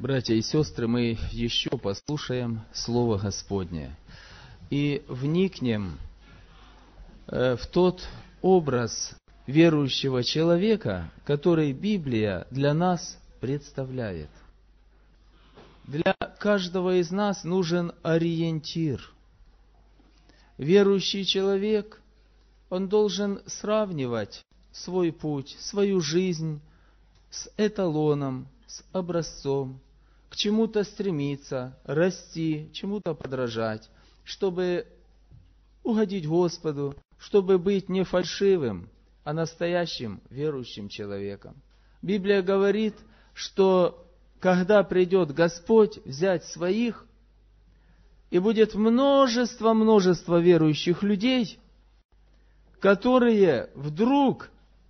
Братья и сестры, мы еще послушаем Слово Господне и вникнем в тот образ верующего человека, который Библия для нас представляет. Для каждого из нас нужен ориентир. Верующий человек, он должен сравнивать свой путь, свою жизнь с эталоном, с образцом, к чему-то стремиться, расти, чему-то подражать, чтобы угодить Господу, чтобы быть не фальшивым, а настоящим верующим человеком. Библия говорит, что когда придет Господь взять своих, и будет множество верующих людей, которые вдруг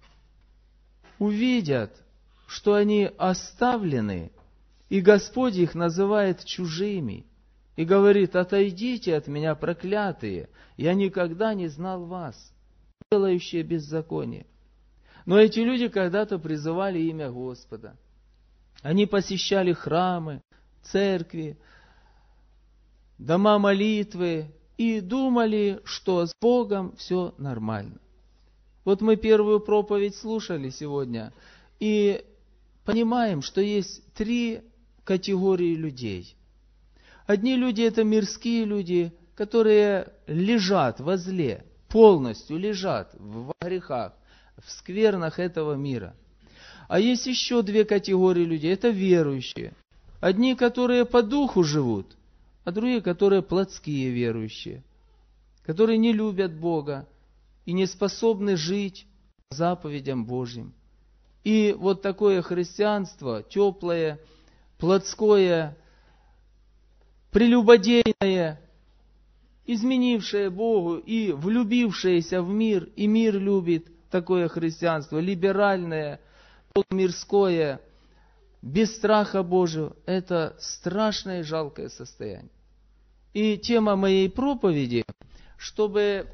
увидят, что они оставлены, и Господь их называет чужими, и говорит: «Отойдите от меня, проклятые, я никогда не знал вас, делающие беззаконие». Но эти люди когда-то призывали имя Господа. Они посещали храмы, церкви, дома молитвы и думали, что с Богом все нормально. Вот мы первую проповедь слушали сегодня и понимаем, что есть три категории людей. Одни люди — это мирские люди, которые лежат во зле, полностью лежат в грехах, в сквернах этого мира. А есть еще две категории людей — это верующие. Одни, которые по духу живут, а другие, которые плотские верующие, которые не любят Бога и не способны жить по заповедям Божьим. И вот такое христианство, теплое, плотское, прелюбодейное, изменившее Богу и влюбившееся в мир, и мир любит такое христианство, либеральное, полумирское, без страха Божьего, это страшное и жалкое состояние. И тема моей проповеди, чтобы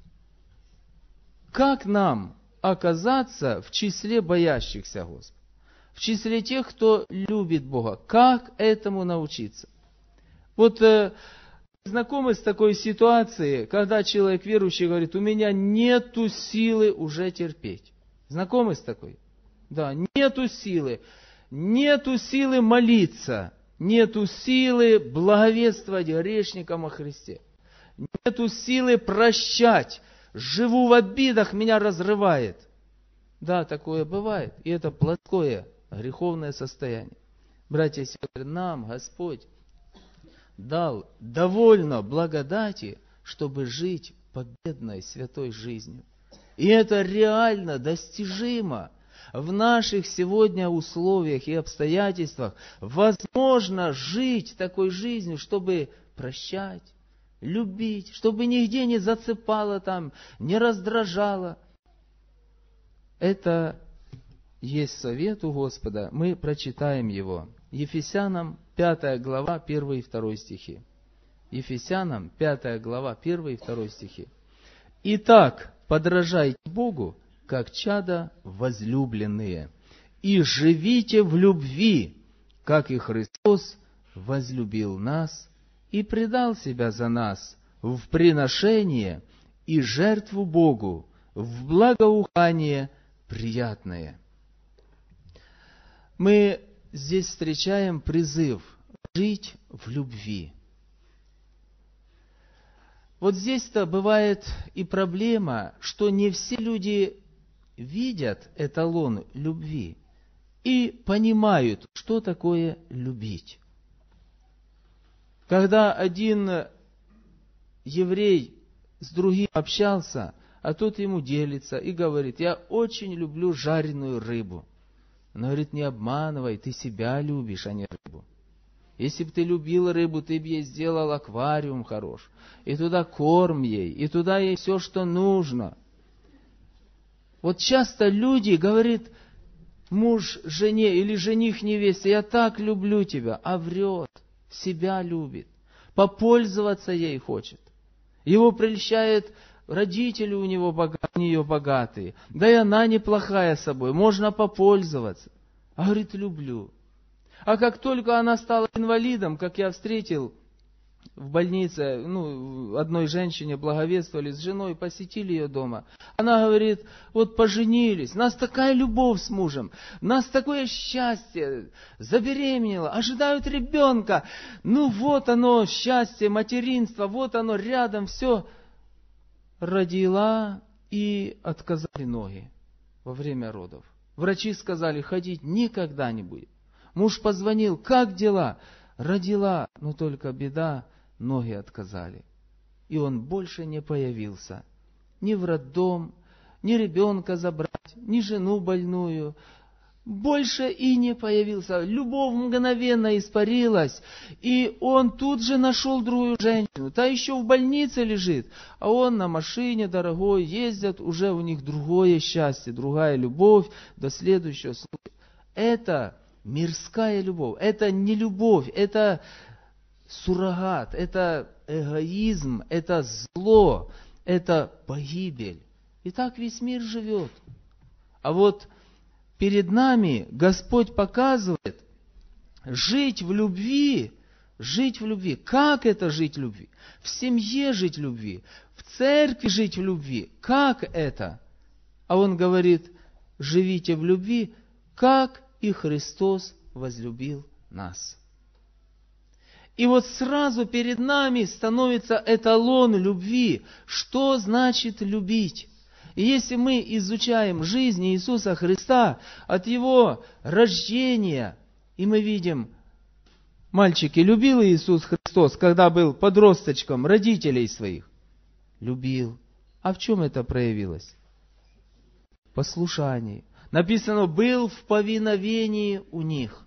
как нам оказаться в числе боящихся Господа, в числе тех, кто любит Бога. Как этому научиться? Вот знакомы с такой ситуацией, когда человек верующий говорит: у меня нету силы уже терпеть. Знакомы с такой? Да, нету силы молиться, нету силы благовествовать грешникам о Христе, нету силы прощать, живу в обидах, меня разрывает. Да, такое бывает, и это плотское, греховное состояние. Братья и сестры, нам Господь дал довольно благодати, чтобы жить победной, святой жизнью. И это реально достижимо. В наших сегодня условиях и обстоятельствах возможно жить такой жизнью, чтобы прощать, любить, чтобы нигде не зацепало там, не раздражало. Это есть совет у Господа. Мы прочитаем его. Ефесянам 5 глава 1 и 2 стихи. Ефесянам 5 глава 1 и 2 стихи. «Итак, подражайте Богу, как чада возлюбленные, и живите в любви, как и Христос возлюбил нас и предал себя за нас в приношение и жертву Богу, в благоухание приятное». Мы здесь встречаем призыв жить в любви. Вот здесь-то бывает и проблема, что не все люди видят эталон любви и понимают, что такое любить. Когда один еврей с другим общался, а тот ему делится и говорит: я очень люблю жареную рыбу. Он говорит: не обманывай, ты себя любишь, а не рыбу. Если бы ты любил рыбу, ты бы ей сделал аквариум хорош, и туда корм ей, и туда ей все, что нужно. Вот часто люди говорят: муж жене или жених невесте: я так люблю тебя, а врет, себя любит, попользоваться ей хочет. Его прельщает: родители у нее богатые, да и она неплохая собой, можно попользоваться. А говорит: люблю. А как только она стала инвалидом, как я встретил в больнице, одной женщине благовествовали с женой, посетили ее дома. Она говорит, вот поженились, у нас такая любовь с мужем, у нас такое счастье, забеременела, ожидают ребенка. Вот оно, счастье, материнство, вот оно рядом, все. Родила и отказали ноги во время родов. Врачи сказали, ходить никогда не будет. Муж позвонил, как дела? Родила, но только беда, ноги отказали. И он больше не появился. Ни в роддом, ни ребенка забрать, ни жену больную. Больше и не появился. Любовь мгновенно испарилась. И он тут же нашел другую женщину. Та еще в больнице лежит. А он на машине дорогой ездят. Уже у них другое счастье, другая любовь до следующего случая. Это мирская любовь. Это не любовь. Это суррогат, это эгоизм, это зло, это погибель. И так весь мир живет. А вот перед нами Господь показывает жить в любви. Как это жить в любви? В семье жить в любви, в церкви жить в любви. Как это? А Он говорит, живите в любви, как и Христос возлюбил нас. И вот сразу перед нами становится эталон любви. Что значит любить? И если мы изучаем жизнь Иисуса Христа от Его рождения, и мы видим, мальчики, любил Иисус Христос, когда был подросточком, родителей своих? Любил. А в чем это проявилось? В послушании. Написано, был в повиновении у них.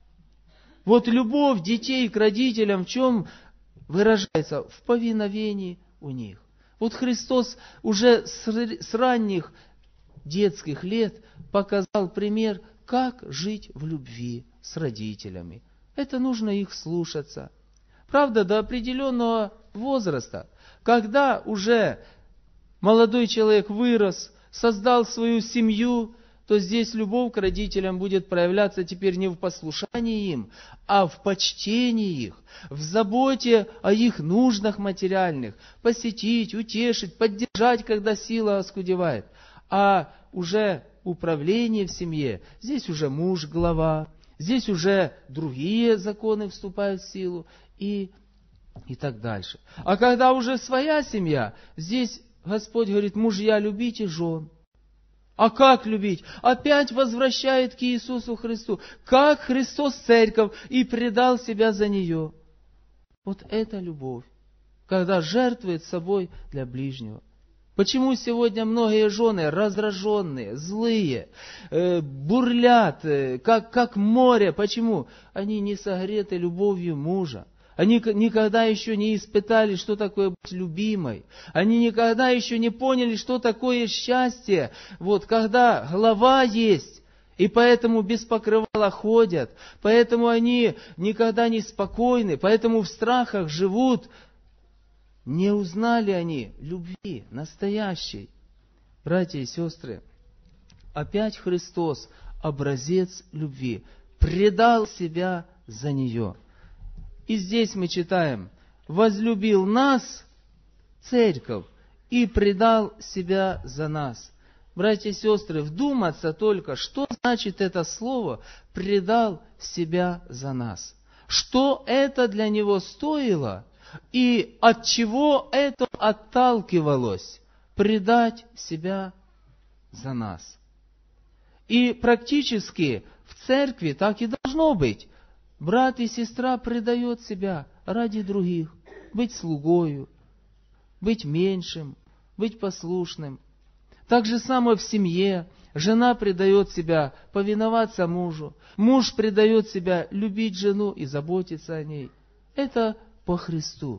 Вот любовь детей к родителям в чем выражается? В повиновении у них. Вот Христос уже с ранних детских лет показал пример, как жить в любви с родителями. Это нужно их слушаться. Правда, до определенного возраста, когда уже молодой человек вырос, создал свою семью, то здесь любовь к родителям будет проявляться теперь не в послушании им, а в почтении их, в заботе о их нуждах материальных, посетить, утешить, поддержать, когда сила оскудевает. А уже управление в семье, здесь уже муж глава, здесь уже другие законы вступают в силу и так дальше. А когда уже своя семья, здесь Господь говорит, мужья, любите жен. А как любить? Опять возвращает к Иисусу Христу. Как Христос церковь и предал себя за нее. Вот это любовь. Когда жертвует собой для ближнего. Почему сегодня многие жены раздраженные, злые, бурлят, как море? Почему? Они не согреты любовью мужа. Они никогда еще не испытали, что такое быть любимой. Они никогда еще не поняли, что такое счастье. Вот когда голова есть, и поэтому без покрывала ходят, поэтому они никогда не спокойны, поэтому в страхах живут. Не узнали они любви настоящей. Братья и сестры, опять Христос, образец любви, предал себя за нее. И здесь мы читаем, возлюбил нас, церковь, и предал себя за нас. Братья и сестры, вдуматься только, что значит это слово «предал себя за нас». Что это для него стоило и от чего это отталкивалось? Предать себя за нас. И практически в церкви так и должно быть. Брат и сестра предает себя ради других, быть слугою, быть меньшим, быть послушным. Так же самое в семье. Жена предает себя повиноваться мужу. Муж предает себя любить жену и заботиться о ней. Это по Христу.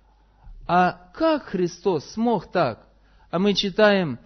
А как Христос смог так? А мы читаем,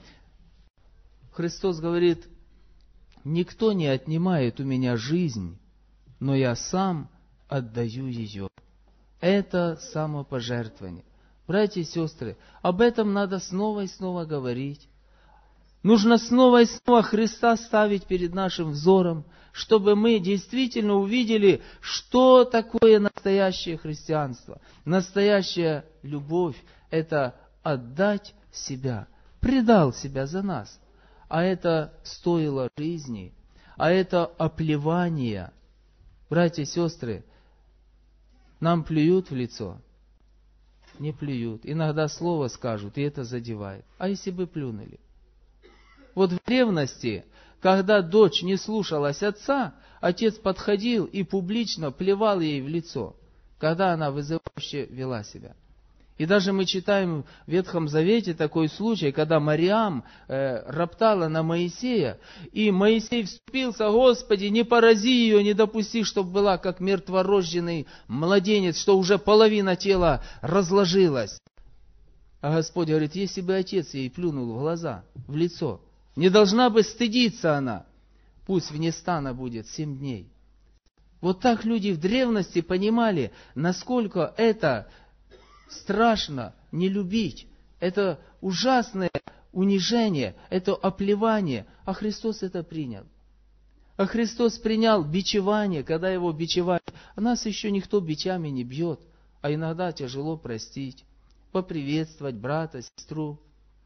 Христос говорит, никто не отнимает у меня жизнь, но я сам отдаю ее. Это самопожертвование. Братья и сестры, об этом надо снова и снова говорить. Нужно снова и снова Христа ставить перед нашим взором, чтобы мы действительно увидели, что такое настоящее христианство. Настоящая любовь – это отдать себя, предал себя за нас. А это стоило жизни, а это оплевание. Братья и сестры, нам плюют в лицо? Не плюют. Иногда слово скажут, и это задевает. А если бы плюнули? Вот в древности, когда дочь не слушалась отца, отец подходил и публично плевал ей в лицо, когда она вызывающе вела себя. И даже мы читаем в Ветхом Завете такой случай, когда Мариам роптала на Моисея, и Моисей вступился: Господи, не порази ее, не допусти, чтобы была как мертворожденный младенец, что уже половина тела разложилась. А Господь говорит: если бы отец ей плюнул в глаза, в лицо, не должна бы стыдиться она, пусть вне стана будет 7 дней. Вот так люди в древности понимали, насколько это страшно не любить. Это ужасное унижение, это оплевание. А Христос это принял. А Христос принял бичевание, когда Его бичевали. А нас еще никто бичами не бьет. А иногда тяжело простить, поприветствовать брата, сестру.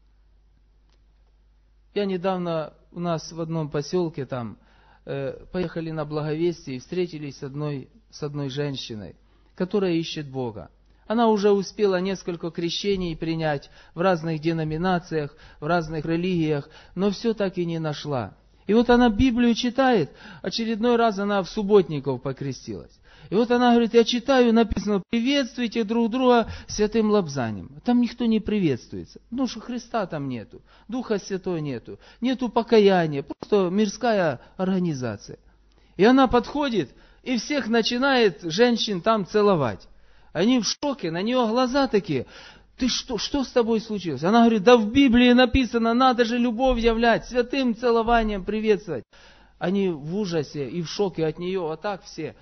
Я недавно у нас в одном поселке там поехали на благовестие и встретились с одной женщиной, которая ищет Бога. Она уже успела несколько крещений принять в разных деноминациях, в разных религиях, но все так и не нашла. И вот она Библию читает, очередной раз она в субботников покрестилась. И вот она говорит: я читаю, написано: приветствуйте друг друга святым лобзанием. Там никто не приветствуется, потому что Христа там нету, Духа Святого нету, нету покаяния, просто мирская организация. И она подходит и всех начинает, женщин, там целовать. Они в шоке, на нее глаза такие: ты что с тобой случилось? Она говорит: да в Библии написано, надо же любовь являть, святым целованием приветствовать. Они в ужасе и в шоке от нее, а так все.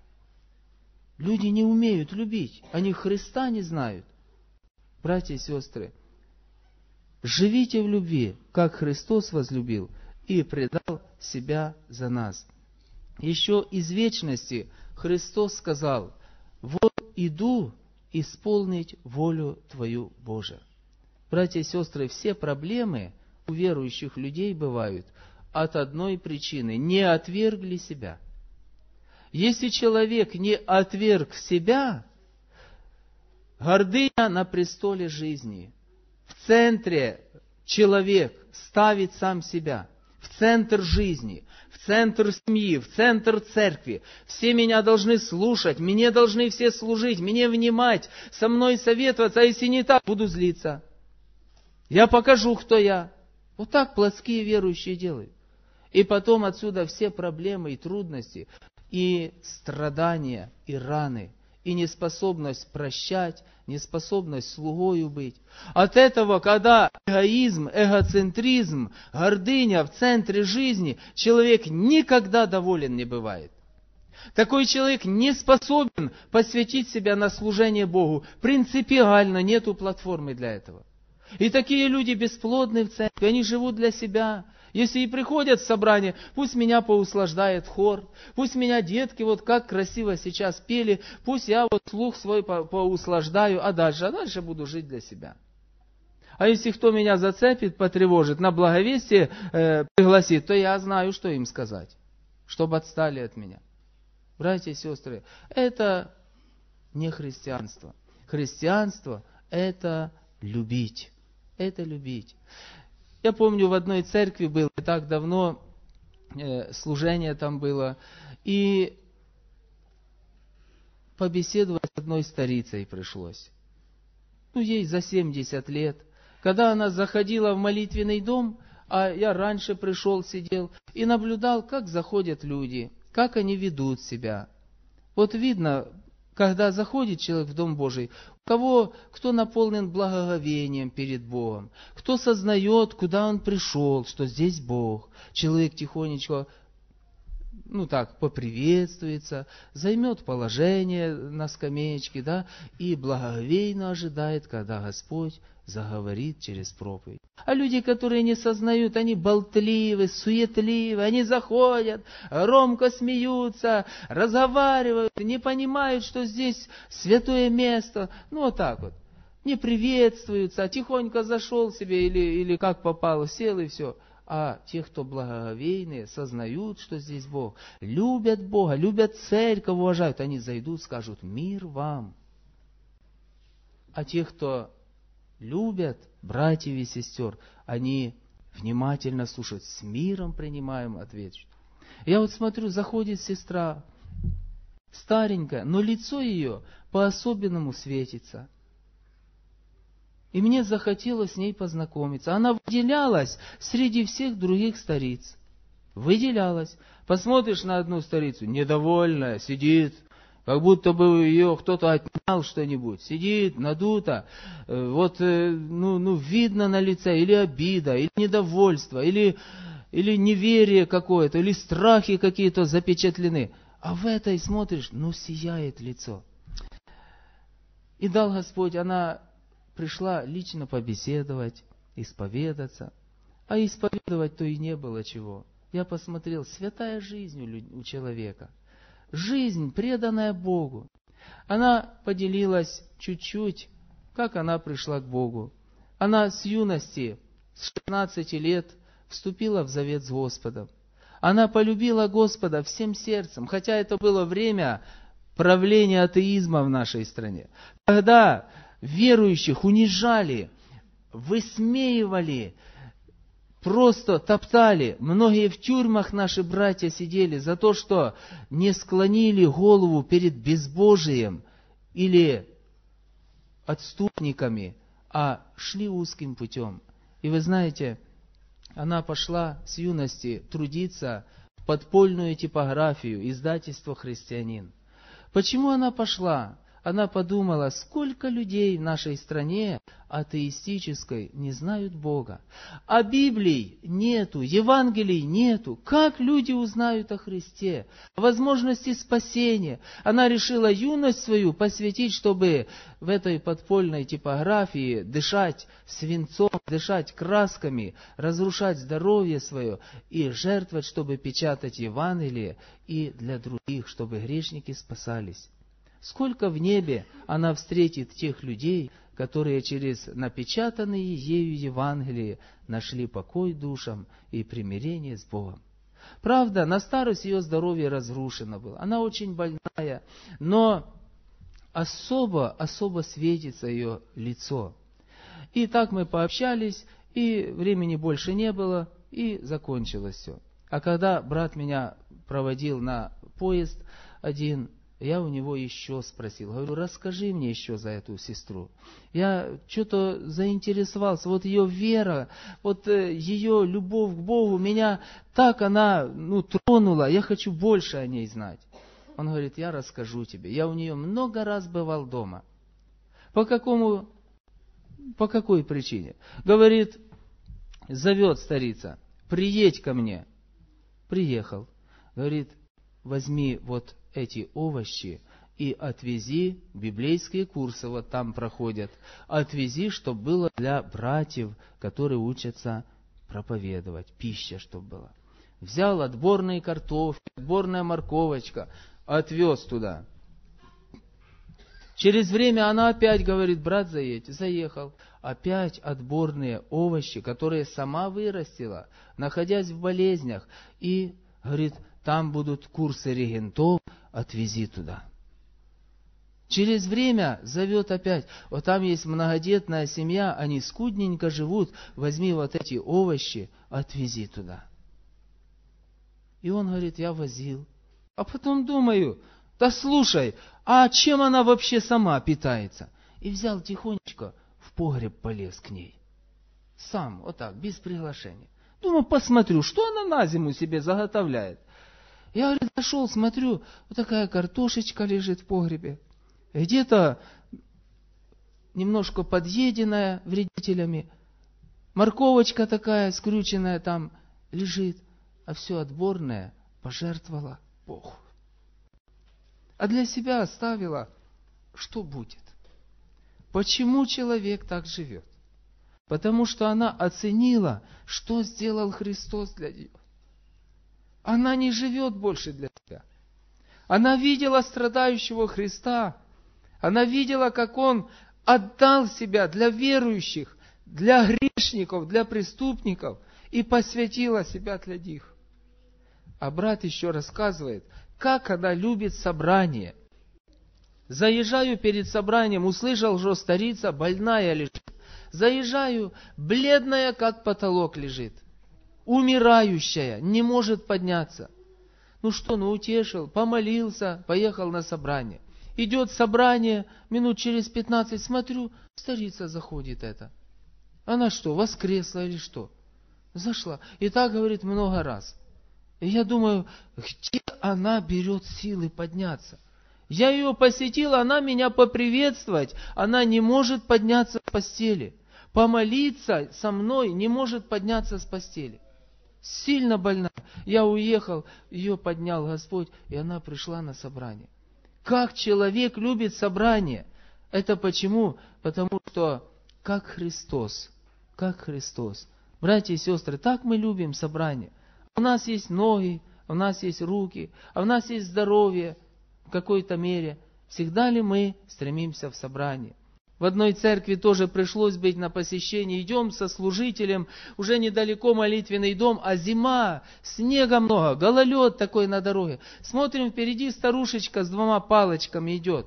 Люди не умеют любить, они Христа не знают. Братья и сестры, живите в любви, как Христос возлюбил и предал себя за нас. Еще из вечности Христос сказал: вот иду исполнить волю Твою, Боже. Братья и сестры, все проблемы у верующих людей бывают от одной причины: не отвергли себя. Если человек не отверг себя, гордыня на престоле жизни. В центре человек ставит сам себя, в центр жизни, в центр семьи, в центр церкви. Все меня должны слушать, мне должны все служить, мне внимать, со мной советоваться, а если не так, буду злиться. Я покажу, кто я. Вот так плотские верующие делают. И потом отсюда все проблемы и трудности, и страдания, и раны, и неспособность прощать, неспособность слугою быть. От этого, когда эгоизм, эгоцентризм, гордыня в центре жизни, человек никогда доволен не бывает. Такой человек не способен посвятить себя на служение Богу. Принципиально нету платформы для этого. И такие люди бесплодны в церкви, они живут для себя. Если и приходят в собрание, пусть меня поуслаждает хор, пусть меня детки вот как красиво сейчас пели, пусть я вот слух свой поуслаждаю, а дальше буду жить для себя. А если кто меня зацепит, потревожит, на благовестие пригласит, то я знаю, что им сказать, чтобы отстали от меня. Братья и сестры, это не христианство. Христианство – это любить. Это любить. Я помню, в одной церкви был, не так давно, служение там было, и побеседовать с одной старицей пришлось. Ей за 70 лет. Когда она заходила в молитвенный дом, а я раньше пришел, сидел, и наблюдал, как заходят люди, как они ведут себя. Вот видно, когда заходит человек в Дом Божий, кто наполнен благоговением перед Богом, кто сознает, куда он пришел, что здесь Бог. Человек тихонечко поприветствуется, займет положение на скамеечке, да, и благоговейно ожидает, когда Господь заговорит через проповедь. А люди, которые не сознают, они болтливы, суетливы, они заходят, громко смеются, разговаривают, не понимают, что здесь святое место. Не приветствуются, а тихонько зашел себе или как попало, сел и все. А те, кто благоговейные, сознают, что здесь Бог, любят Бога, любят церковь, уважают, они зайдут, скажут: мир вам. А те, кто любят братьев и сестер, они внимательно слушают, с миром принимаем ответ. Я смотрю, заходит сестра, старенькая, но лицо ее по-особенному светится. И мне захотелось с ней познакомиться. Она выделялась среди всех других стариц. Выделялась. Посмотришь на одну старицу, недовольная, сидит, как будто бы ее кто-то отнял что-нибудь. Сидит, надута. Видно на лице или обида, или недовольство, или неверие какое-то, или страхи какие-то запечатлены. А в этой смотришь, сияет лицо. И дал Господь, она пришла лично побеседовать, исповедаться. А исповедовать-то и не было чего. Я посмотрел, святая жизнь у человека. Жизнь, преданная Богу. Она поделилась чуть-чуть, как она пришла к Богу. Она с юности, с 16 лет, вступила в завет с Господом. Она полюбила Господа всем сердцем, хотя это было время правления атеизма в нашей стране. Когда верующих унижали, высмеивали, просто топтали. Многие в тюрьмах наши братья сидели за то, что не склонили голову перед безбожием или отступниками, а шли узким путем. И вы знаете, она пошла с юности трудиться в подпольную типографию, издательство «Христианин». Почему она пошла? Она подумала, сколько людей в нашей стране атеистической не знают Бога. А Библии нету, Евангелий нету. Как люди узнают о Христе? О возможности спасения. Она решила юность свою посвятить, чтобы в этой подпольной типографии дышать свинцом, дышать красками, разрушать здоровье свое и жертвовать, чтобы печатать Евангелие и для других, чтобы грешники спасались. Сколько в небе она встретит тех людей, которые через напечатанные ею Евангелие нашли покой душам и примирение с Богом. Правда, на старость ее здоровье разрушено было. Она очень больная, но особо светится ее лицо. И так мы пообщались, и времени больше не было, и закончилось все. А когда брат меня проводил на поезд один, я у него еще спросил, говорю, расскажи мне еще за эту сестру. Я что-то заинтересовался, вот ее вера, вот ее любовь к Богу, меня так она тронула, я хочу больше о ней знать. Он говорит, я расскажу тебе, я у нее много раз бывал дома. По какой причине? Говорит, зовет старица, приедь ко мне. Приехал. Говорит, возьми вот эти овощи и отвези, библейские курсы вот там проходят, отвези, чтобы было для братьев, которые учатся проповедовать, пища, чтобы была. Взял отборные картофель, отборная морковочка, отвез туда. Через время она опять говорит, брат, заедь. Заехал. Опять отборные овощи, которые сама вырастила, находясь в болезнях. И говорит, там будут курсы регентов, отвези туда. Через время зовет опять. Вот там есть многодетная семья, они скудненько живут, возьми вот эти овощи, отвези туда. И он говорит, я возил. А потом думаю, да слушай, а чем она вообще сама питается? И взял тихонечко, в погреб полез к ней. Сам, вот так, без приглашения. Думаю, посмотрю, что она на зиму себе заготовляет. Я, говорит, зашел, смотрю, вот такая картошечка лежит в погребе. Где-то немножко подъеденная вредителями. Морковочка такая скрюченная там лежит. А все отборное пожертвовала Богу. А для себя оставила, что будет. Почему человек так живет? Потому что она оценила, что сделал Христос для нее. Она не живет больше для себя. Она видела страдающего Христа. Она видела, как Он отдал себя для верующих, для грешников, для преступников и посвятила себя для них. А брат еще рассказывает, как она любит собрание. Заезжаю перед собранием, услышал, что старица больная лежит. Заезжаю, бледная, как потолок лежит. Умирающая, не может подняться. Утешил, помолился, поехал на собрание. Идет собрание, минут через 15, смотрю, старица заходит эта. Она что, воскресла или что? Зашла. И так говорит много раз. И я думаю, где она берет силы подняться? Я ее посетил, она меня поприветствовать. Она не может подняться с постели. Помолиться со мной не может подняться с постели. Сильно больна. Я уехал, ее поднял Господь, и она пришла на собрание. Как человек любит собрание? Это почему? Потому что как Христос. Братья и сестры, так мы любим собрание. У нас есть ноги, у нас есть руки, а у нас есть здоровье в какой-то мере. Всегда ли мы стремимся в собрание? В одной церкви тоже пришлось быть на посещении. Идем со служителем, уже недалеко молитвенный дом, а зима, снега много, гололед такой на дороге. Смотрим, впереди старушечка с 2 палочками идет.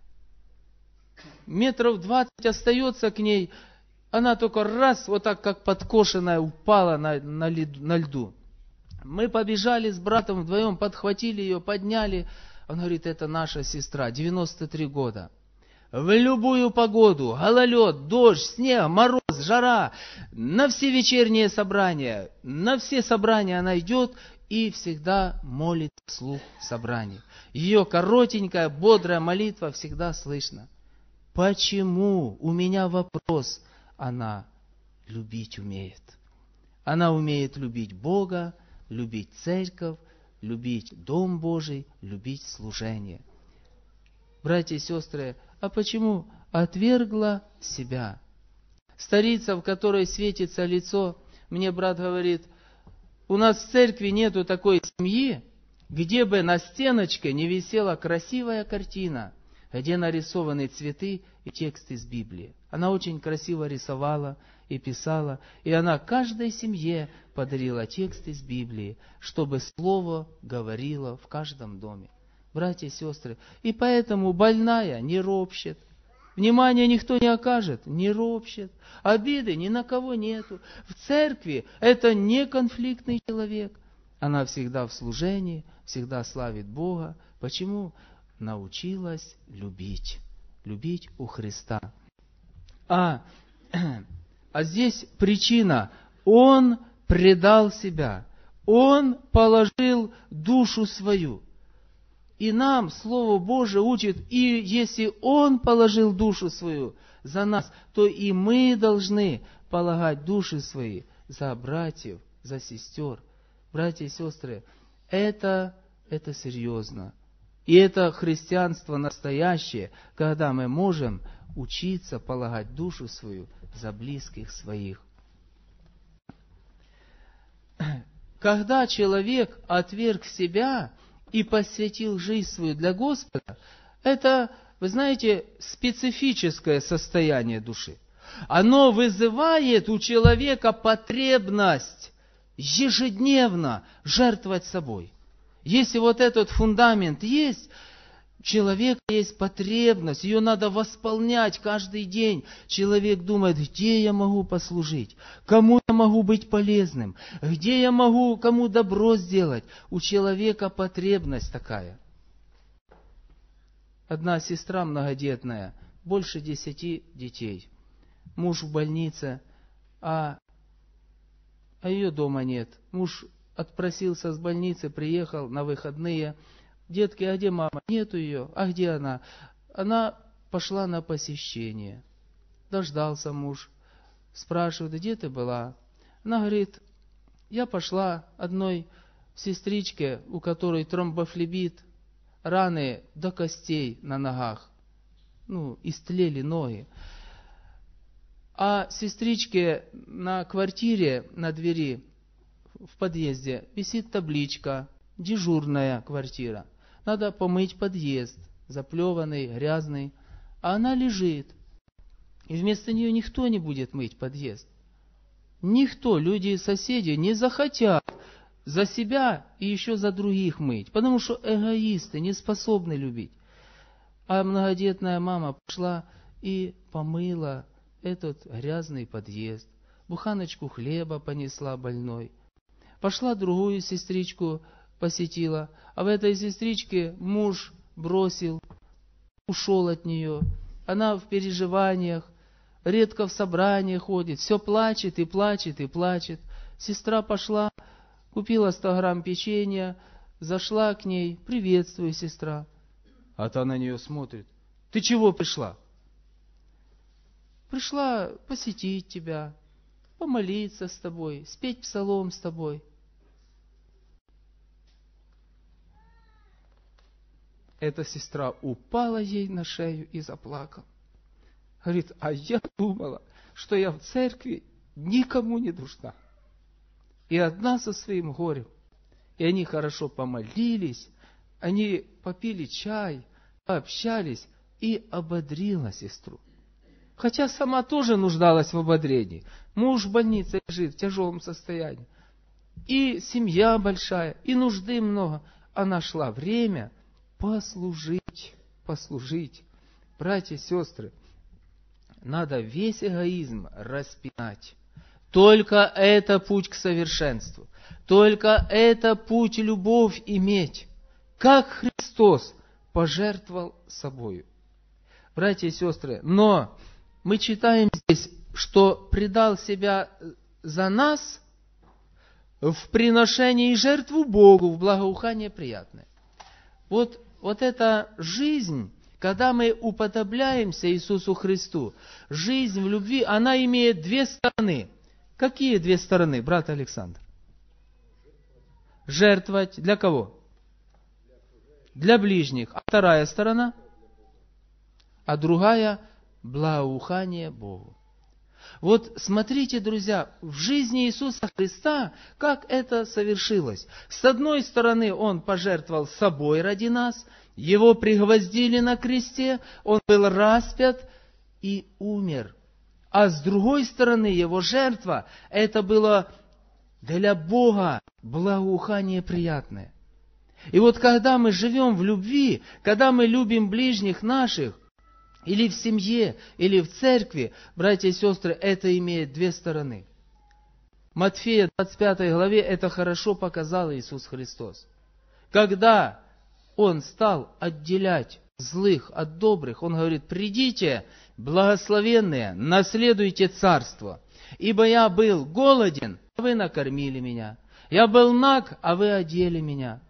Метров 20 остается к ней, она только раз, вот так как подкошенная, упала на льду. Мы побежали с братом вдвоем, подхватили ее, подняли. Он говорит, это наша сестра, 93 года. В любую погоду, гололед, дождь, снег, мороз, жара, на все вечерние собрания, на все собрания она идет и всегда молит вслух в собрании. Ее коротенькая, бодрая молитва всегда слышна. Почему? У меня вопрос. Она любить умеет. Она умеет любить Бога, любить церковь, любить Дом Божий, любить служение. Братья и сестры, а почему? Отвергла себя. Старица, в которой светится лицо, мне брат говорит, у нас в церкви нету такой семьи, где бы на стеночке не висела красивая картина, где нарисованы цветы и текст из Библии. Она очень красиво рисовала и писала, и она каждой семье подарила текст из Библии, чтобы Слово говорило в каждом доме. Братья и сестры, и поэтому больная не ропщет, внимания никто не окажет, не ропщет, обиды ни на кого нету. В церкви это не конфликтный человек. Она всегда в служении, всегда славит Бога. Почему? Научилась любить у Христа. А здесь причина. Он предал себя, Он положил душу свою. И нам Слово Божие учит, и если Он положил душу свою за нас, то и мы должны полагать души свои за братьев, за сестер. Братья и сестры, это серьезно. И это христианство настоящее, когда мы можем учиться полагать душу свою за близких своих. Когда человек отверг себя и посвятил жизнь свою для Господа, это, вы знаете, специфическое состояние души. Оно вызывает у человека потребность ежедневно жертвовать собой. Если вот этот фундамент есть, у человека есть потребность, ее надо восполнять каждый день. Человек думает, где я могу послужить, кому я могу быть полезным, где я могу кому добро сделать. У человека потребность такая. Одна сестра многодетная, больше 10 детей. Муж в больнице, а ее дома нет. Муж отпросился с больницы, приехал на выходные. Детки, а где мама? Нету ее. А где она? Она пошла на посещение. Дождался муж. Спрашивает, где ты была? Она говорит, я пошла одной сестричке, у которой тромбофлебит, раны до костей на ногах, истлели ноги. А сестричке на квартире, на двери, в подъезде висит табличка «Дежурная квартира». Надо помыть подъезд, заплеванный, грязный. А она лежит. И вместо нее никто не будет мыть подъезд. Никто, люди и соседи не захотят за себя и еще за других мыть, потому что эгоисты не способны любить. А многодетная мама пошла и помыла этот грязный подъезд, буханочку хлеба понесла больной. Пошла другую сестричку посетила, а в этой сестричке муж бросил, ушел от нее. Она в переживаниях, редко в собрание ходит, все плачет и плачет и плачет. Сестра пошла, купила 100 грамм печенья, зашла к ней: «Приветствую, сестра». А та на нее смотрит: «Ты чего пришла?» «Пришла посетить тебя, помолиться с тобой, спеть псалом с тобой». Эта сестра упала ей на шею и заплакала. Говорит: а я думала, что я в церкви никому не нужна. И одна со своим горем. И они хорошо помолились, они попили чай, пообщались, и ободрила сестру. Хотя сама тоже нуждалась в ободрении. Муж в больнице лежит в тяжелом состоянии. И семья большая, и нужды много. А нашла время послужить. Братья и сестры, надо весь эгоизм распинать. Только это путь к совершенству. Только это путь любовь иметь. Как Христос пожертвовал собою. Братья и сестры, но мы читаем здесь, что предал себя за нас в приношении и жертву Богу, в благоухание приятное. Вот эта жизнь, когда мы уподобляемся Иисусу Христу, жизнь в любви, она имеет 2 стороны. Какие 2 стороны, брат Александр? Жертвовать для кого? Для ближних. А вторая сторона? А другая – благоухание Богу. Вот смотрите, друзья, в жизни Иисуса Христа, как это совершилось. С одной стороны, Он пожертвовал собой ради нас, Его пригвоздили на кресте, Он был распят и умер. А с другой стороны, Его жертва, это было для Бога благоухание приятное. И вот когда мы живем в любви, когда мы любим ближних наших, или в семье, или в церкви, братья и сестры, это имеет 2 стороны. Матфея 25 главе это хорошо показал Иисус Христос. Когда Он стал отделять злых от добрых, Он говорит: «Придите, благословенные, наследуйте царство. Ибо я был голоден, а вы накормили меня. Я был наг, а вы одели меня.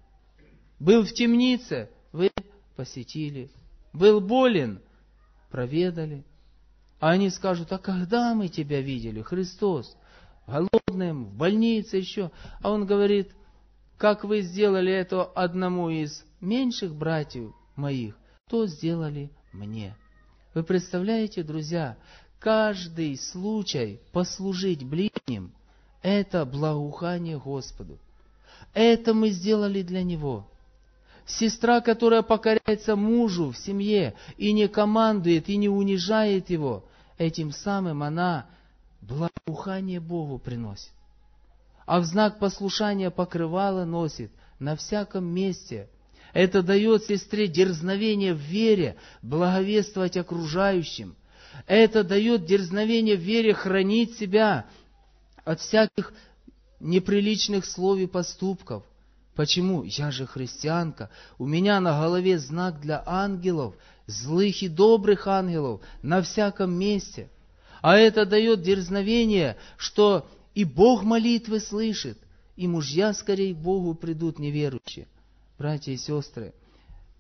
Был в темнице, вы посетили. Был болен, проведали». А они скажут: «А когда мы тебя видели, Христос? Голодным, в больнице еще». А Он говорит: «Как вы сделали это одному из меньших братьев моих, то сделали мне». Вы представляете, друзья, каждый случай послужить ближним – это благоухание Господу. Это мы сделали для Него. Сестра, которая покоряется мужу в семье и не командует, и не унижает его, этим самым она благоухание Богу приносит. А в знак послушания покрывало носит на всяком месте. Это дает сестре дерзновение в вере благовествовать окружающим. Это дает дерзновение в вере хранить себя от всяких неприличных слов и поступков. Почему? Я же христианка. У меня на голове знак для ангелов, злых и добрых ангелов, на всяком месте. А это дает дерзновение, что и Бог молитвы слышит, и мужья скорее к Богу придут неверующие. Братья и сестры,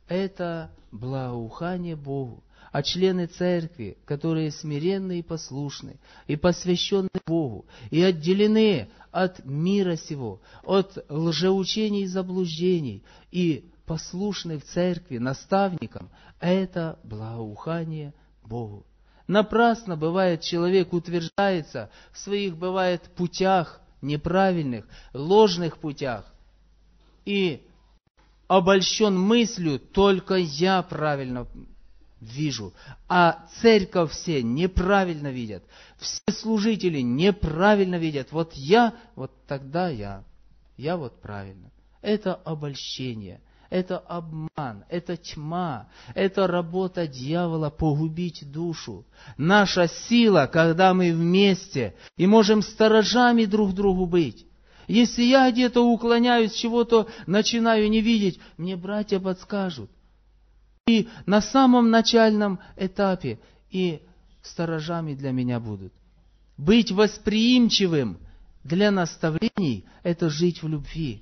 это благоухание Богу. А члены церкви, которые смиренны и послушны, и посвящены Богу, и отделены от мира сего, от лжеучений и заблуждений, и послушны в церкви наставникам, это благоухание Богу. Напрасно бывает, человек утверждается в своих, бывает, путях неправильных, ложных путях, и обольщен мыслью, только я правильно вижу, а церковь все неправильно видят, все служители неправильно видят, вот я, вот тогда я вот правильно. Это обольщение, это обман, это тьма, это работа дьявола погубить душу. Наша сила, когда мы вместе и можем сторожами друг другу быть. Если я где-то уклоняюсь чего-то, начинаю не видеть, мне братья подскажут. И на самом начальном этапе и сторожами для меня будут. Быть восприимчивым для наставлений – это жить в любви.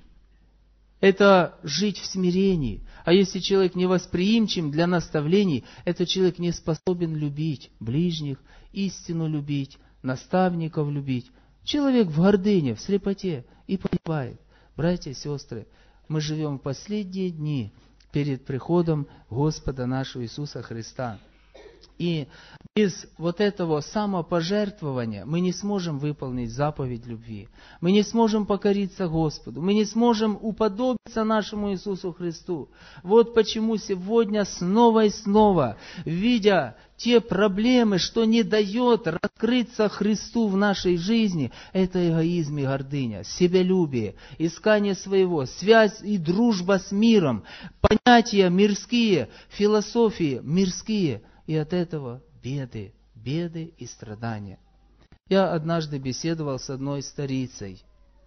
Это жить в смирении. А если человек не восприимчив для наставлений, этот человек не способен любить ближних, истину любить, наставников любить. Человек в гордыне, в слепоте и погибает. Братья и сестры, мы живем в последние дни перед приходом Господа нашего Иисуса Христа. И без вот этого самопожертвования мы не сможем выполнить заповедь любви. Мы не сможем покориться Господу. Мы не сможем уподобиться нашему Иисусу Христу. Вот почему сегодня снова и снова, видя те проблемы, что не дает раскрыться Христу в нашей жизни, это эгоизм и гордыня, себялюбие, искание своего, связь и дружба с миром, понятия мирские, философии мирские. И от этого беды и страдания. Я однажды беседовал с одной старицей.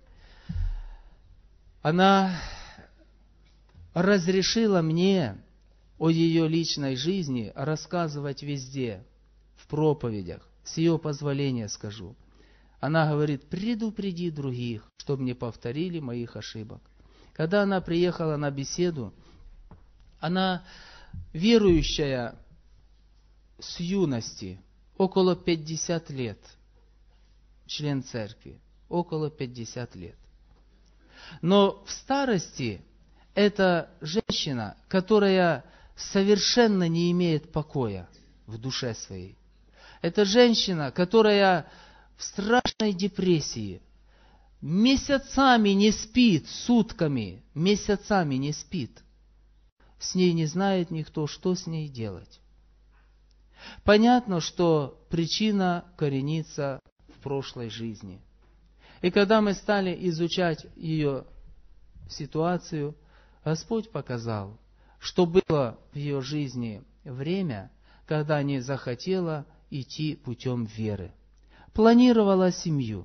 Она разрешила мне о ее личной жизни рассказывать везде, в проповедях. С ее позволения скажу. Она говорит: предупреди других, чтобы не повторили моих ошибок. Когда она приехала на беседу, она верующая с юности, около 50 лет, член церкви, около 50 лет. Но в старости это женщина, которая совершенно не имеет покоя в душе своей. Это женщина, которая в страшной депрессии, месяцами не спит, сутками, месяцами не спит. С ней не знает никто, что с ней делать. Понятно, что причина коренится в прошлой жизни. И когда мы стали изучать ее ситуацию, Господь показал, что было в ее жизни время, когда не захотела идти путем веры. Планировала семью.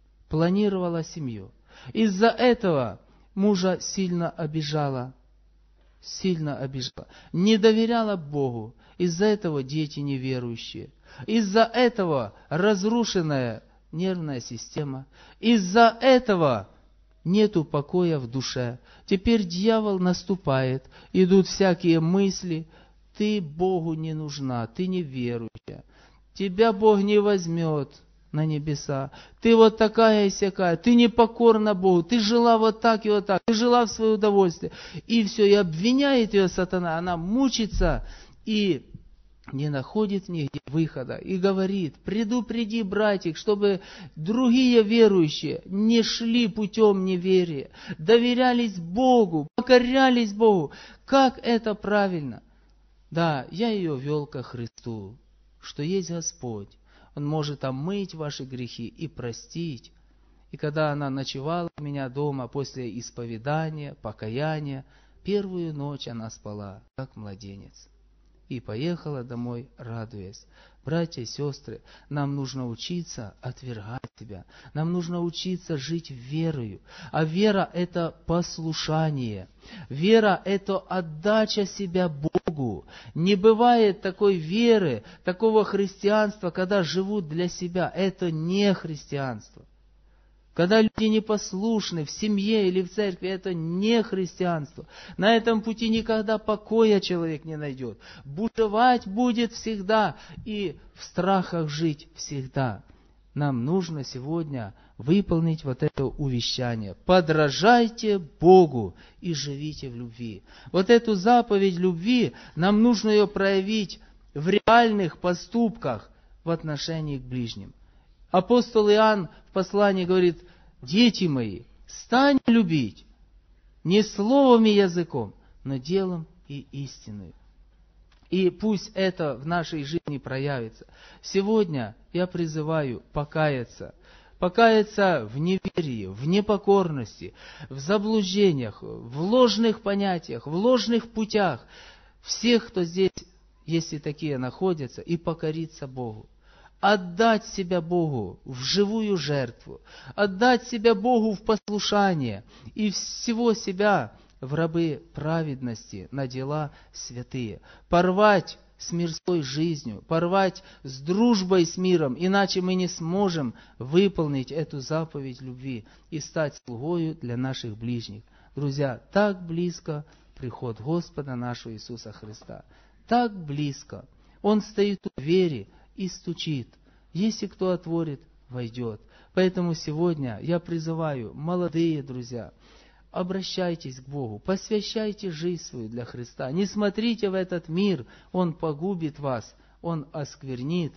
Из-за этого мужа сильно обижала, не доверяла Богу. Из-за этого дети неверующие. Из-за этого разрушенная нервная система. Из-за этого нету покоя в душе. Теперь дьявол наступает. Идут всякие мысли. Ты Богу не нужна, ты неверующая. Тебя Бог не возьмет на небеса. Ты вот такая и сякая. Ты не покорна Богу. Ты жила вот так и вот так. Ты жила в свое удовольствие. И все. И обвиняет ее сатана. Она мучится и не находит нигде выхода. И говорит: предупреди, братик, чтобы другие верующие не шли путем неверия. Доверялись Богу, покорялись Богу. Как это правильно? Да, я ее вел ко Христу, что есть Господь. Он может омыть ваши грехи и простить. И когда она ночевала у меня дома после исповедания, покаяния, первую ночь она спала, как младенец. И поехала домой, радуясь. Братья и сестры, нам нужно учиться отвергать себя. Нам нужно учиться жить верою. А вера – это послушание. Вера – это отдача себя Богу. Не бывает такой веры, такого христианства, когда живут для себя. Это не христианство. Когда люди непослушны в семье или в церкви, это не христианство. На этом пути никогда покоя человек не найдет. Бушевать будет всегда и в страхах жить всегда. Нам нужно сегодня выполнить вот это увещание. Подражайте Богу и живите в любви. Вот эту заповедь любви, нам нужно ее проявить в реальных поступках в отношении к ближним. Апостол Иоанн в послании говорит: дети мои, стань любить не словом и языком, но делом и истиной. И пусть это в нашей жизни проявится. Сегодня я призываю покаяться. Покаяться в неверии, в непокорности, в заблуждениях, в ложных понятиях, в ложных путях. Всех, кто здесь, если такие находятся, и покориться Богу. Отдать себя Богу в живую жертву, отдать себя Богу в послушание и всего себя в рабы праведности на дела святые. Порвать с мирской жизнью, порвать с дружбой с миром, иначе мы не сможем выполнить эту заповедь любви и стать слугою для наших ближних. Друзья, так близко приход Господа нашего Иисуса Христа. Так близко. Он стоит у двери и стучит. Если кто отворит, войдет. Поэтому сегодня я призываю, молодые друзья, обращайтесь к Богу, посвящайте жизнь свою для Христа. Не смотрите в этот мир, он погубит вас, он осквернит.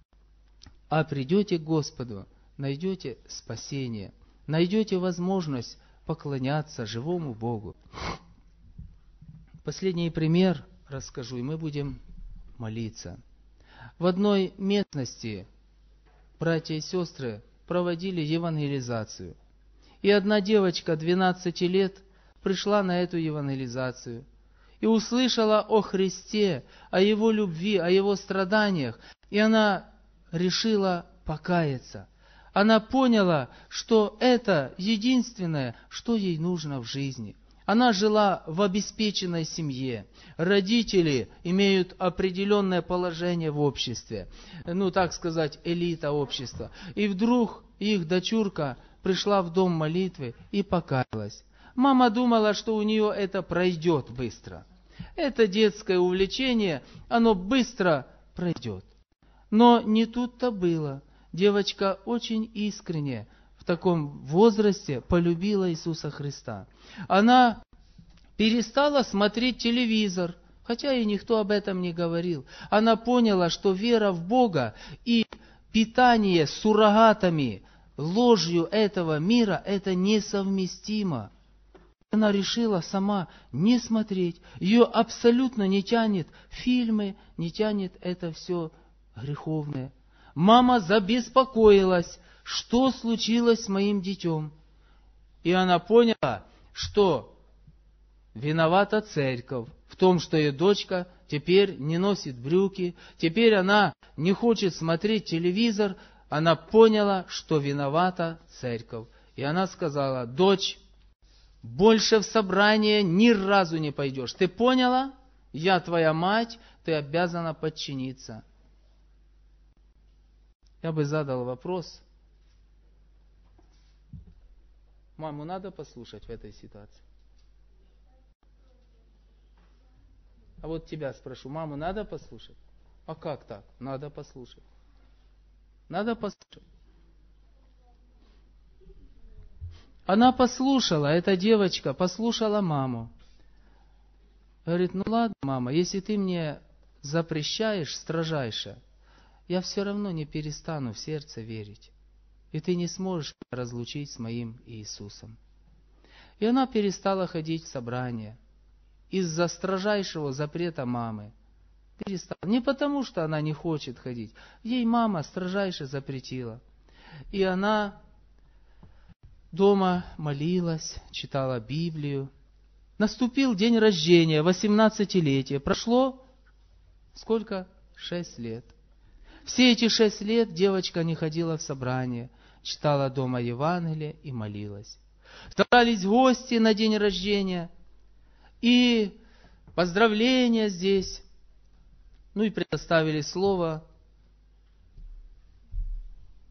А придете к Господу, найдете спасение, найдете возможность поклоняться живому Богу. Последний пример расскажу, и мы будем молиться. В одной местности братья и сестры проводили евангелизацию. И одна девочка 12 лет пришла на эту евангелизацию и услышала о Христе, о Его любви, о Его страданиях. И она решила покаяться. Она поняла, что это единственное, что ей нужно в жизни. Она жила в обеспеченной семье. Родители имеют определенное положение в обществе. Так сказать, элита общества. И вдруг их дочурка пришла в дом молитвы и покаялась. Мама думала, что у нее это пройдет быстро. Это детское увлечение, оно быстро пройдет. Но не тут-то было. Девочка очень искренне в таком возрасте полюбила Иисуса Христа. Она перестала смотреть телевизор, хотя и никто об этом не говорил. Она поняла, что вера в Бога и питание суррогатами, ложью этого мира, это несовместимо. Она решила сама не смотреть. Ее абсолютно не тянет фильмы, не тянет это все греховное. Мама забеспокоилась, что случилось с моим детем. И она поняла, что виновата церковь в том, что ее дочка теперь не носит брюки, теперь она не хочет смотреть телевизор. Она поняла, что виновата церковь. И она сказала: дочь, больше в собрание ни разу не пойдешь. Ты поняла? Я твоя мать, ты обязана подчиниться. Я бы задал вопрос. Маму надо послушать в этой ситуации? А вот тебя спрошу, маму надо послушать? А как так? Надо послушать. Надо послушать. Она послушала, эта девочка послушала маму. Говорит: ладно, мама, если ты мне запрещаешь строжайше, я все равно не перестану в сердце верить. И ты не сможешь меня разлучить с моим Иисусом. И она перестала ходить в собрание. Из-за строжайшего запрета мамы. Перестала. Не потому, что она не хочет ходить. Ей мама строжайше запретила. И она дома молилась, читала Библию. Наступил день рождения, 18-летие. Прошло сколько? 6 лет. Все эти 6 лет девочка не ходила в собрание, читала дома Евангелие и молилась. Собрались гости на день рождения, и поздравления здесь. И предоставили слово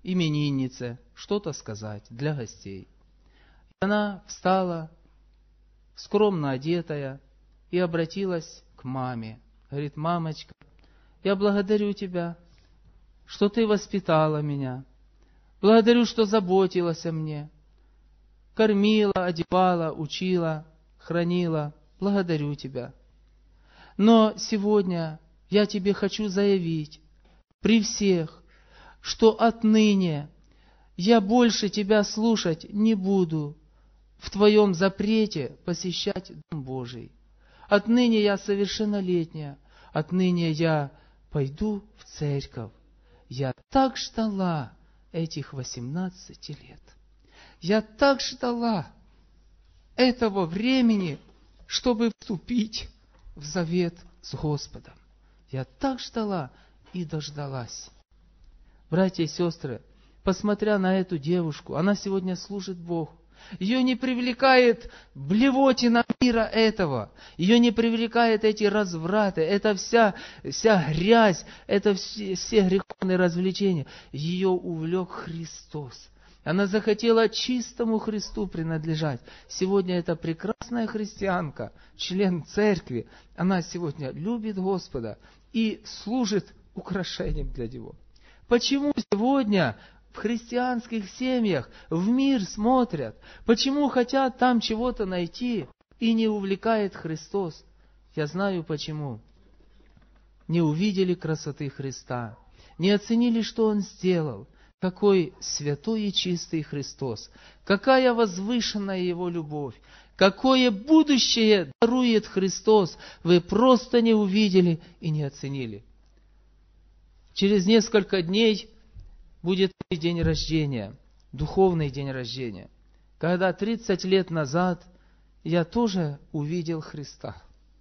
имениннице что-то сказать для гостей. И она встала, скромно одетая, и обратилась к маме. Говорит: мамочка, я благодарю тебя, что ты воспитала меня. Благодарю, что заботилась о мне. Кормила, одевала, учила, хранила. Благодарю тебя. Но сегодня я тебе хочу заявить при всех, что отныне я больше тебя слушать не буду в твоем запрете посещать Дом Божий. Отныне я совершеннолетняя, отныне я пойду в церковь. Я так ждала этих 18 лет. Я так ждала этого времени, чтобы вступить в завет с Господом. Я так ждала и дождалась. Братья и сестры, посмотря на эту девушку, она сегодня служит Богу. Ее не привлекает блевотина мира этого. Ее не привлекает эти развраты, это вся грязь, это все греховные развлечения. Ее увлек Христос. Она захотела чистому Христу принадлежать. Сегодня эта прекрасная христианка, член церкви, она сегодня любит Господа и служит украшением для Него. Почему сегодня в христианских семьях в мир смотрят? Почему хотят там чего-то найти и не увлекает Христос? Я знаю почему. Не увидели красоты Христа, не оценили, что Он сделал. Какой святой и чистый Христос, какая возвышенная Его любовь, какое будущее дарует Христос, вы просто не увидели и не оценили. Через несколько дней будет мой день рождения, духовный день рождения, когда 30 лет назад я тоже увидел Христа.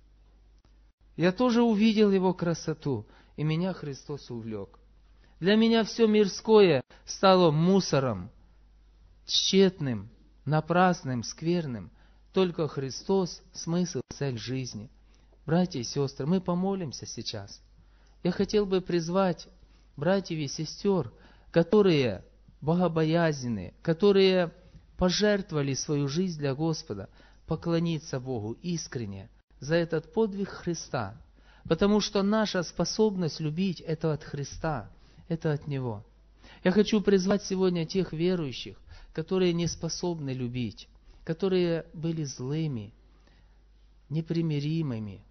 Я тоже увидел Его красоту, и меня Христос увлек. Для меня все мирское стало мусором, тщетным, напрасным, скверным. Только Христос – смысл, цель жизни. Братья и сестры, мы помолимся сейчас. Я хотел бы призвать братьев и сестер, которые богобоязненные, которые пожертвовали свою жизнь для Господа, поклониться Богу искренне за этот подвиг Христа. Потому что наша способность любить – это от Христа. Это от Него. Я хочу призвать сегодня тех верующих, которые не способны любить, которые были злыми, непримиримыми,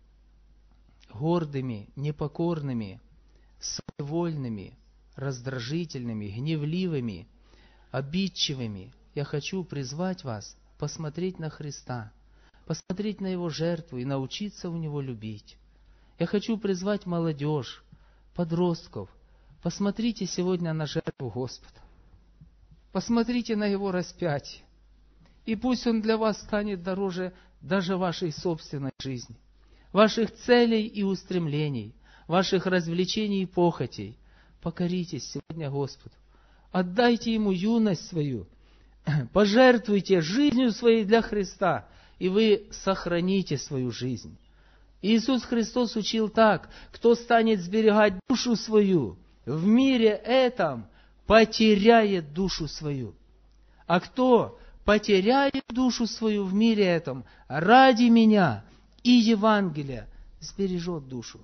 гордыми, непокорными, своевольными, раздражительными, гневливыми, обидчивыми. Я хочу призвать вас посмотреть на Христа, посмотреть на Его жертву и научиться у Него любить. Я хочу призвать молодежь, подростков. Посмотрите сегодня на жертву Господа. Посмотрите на Его распятие. И пусть Он для вас станет дороже даже вашей собственной жизни, ваших целей и устремлений, ваших развлечений и похотей. Покоритесь сегодня Господу. Отдайте Ему юность свою. Пожертвуйте жизнью своей для Христа, и вы сохраните свою жизнь. Иисус Христос учил так: кто станет сберегать душу свою в мире этом, потеряет душу свою. А кто потеряет душу свою в мире этом ради Меня и Евангелия, сбережет душу.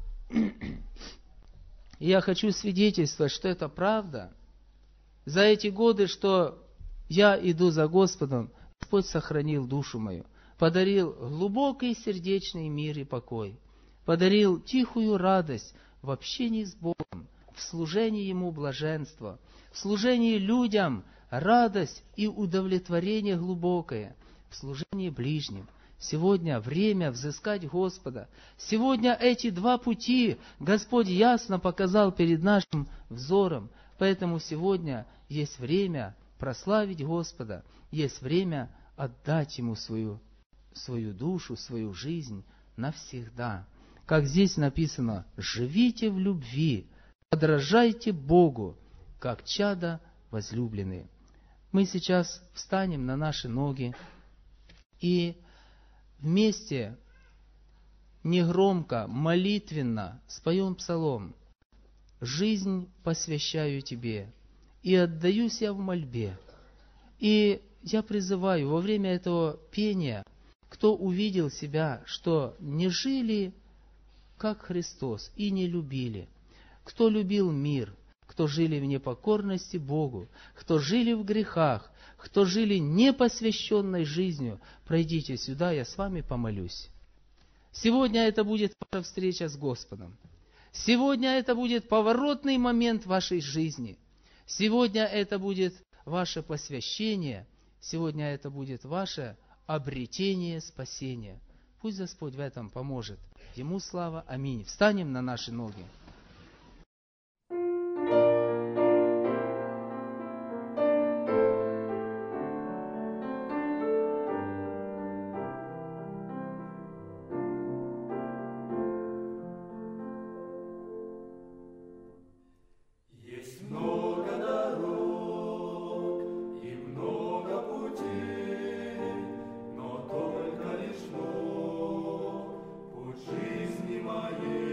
И я хочу свидетельствовать, что это правда. За эти годы, что я иду за Господом, Господь сохранил душу мою, подарил глубокий сердечный мир и покой, подарил тихую радость в общении с Богом, в служении Ему блаженство, в служении людям радость и удовлетворение глубокое, в служении ближним. Сегодня время взыскать Господа. Сегодня эти два пути Господь ясно показал перед нашим взором. Поэтому сегодня есть время прославить Господа, есть время отдать Ему свою душу, свою жизнь навсегда. Как здесь написано: «Живите в любви, подражайте Богу, как чада возлюбленные». Мы сейчас встанем на наши ноги и вместе негромко, молитвенно споем псалом: «Жизнь посвящаю Тебе, и отдаюсь я в мольбе. И я призываю во время этого пения, кто увидел себя, что не жили как Христос и не любили, кто любил мир, кто жили в непокорности Богу, кто жили в грехах, кто жили непосвященной жизнью, пройдите сюда, я с вами помолюсь. Сегодня это будет ваша встреча с Господом. Сегодня это будет поворотный момент вашей жизни. Сегодня это будет ваше посвящение. Сегодня это будет ваше обретение спасения. Пусть Господь в этом поможет. Ему слава. Аминь. Встанем на наши ноги. Жизни моей